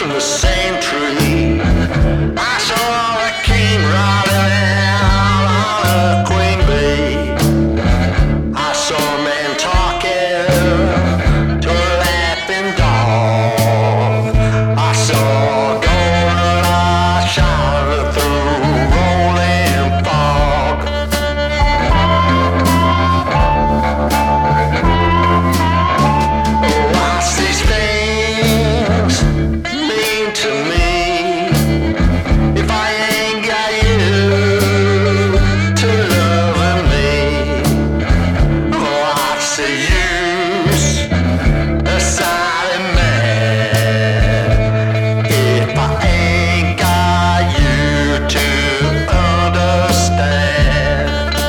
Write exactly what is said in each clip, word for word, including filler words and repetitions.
from the same tree. I saw a king riding out on a queen bee. I saw a man talking to a laughing dog. I saw a golden eye shining through rolling fog. Oh, I see these things mean to me. If I ain't got you to love me, oh, I see use a silent man. If I ain't got you to understand.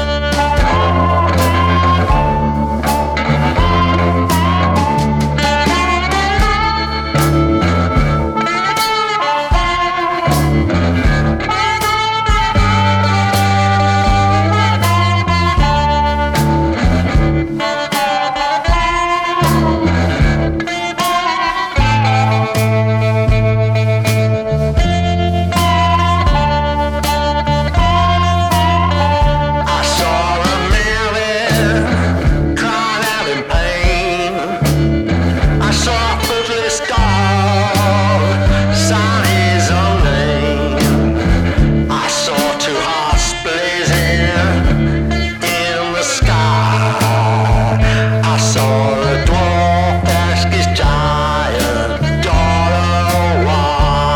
I saw a man crying out in pain. I saw a footless dog sign his own name. I saw two hearts blazing in the sky. I saw a dwarf ask his giant daughter why.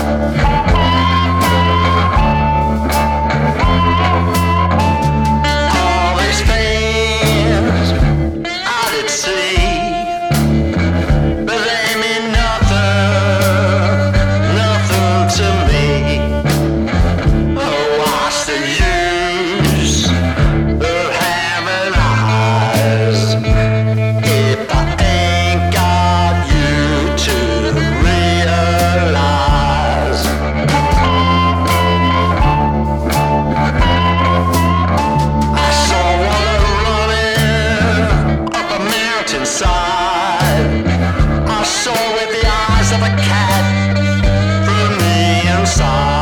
All these things I did see, but they mean nothing, nothing to me. Oh, what's the use of having eyes if I ain't got you to realize? I saw one running up a mountainside. I saw with the eyes of a cat from the inside.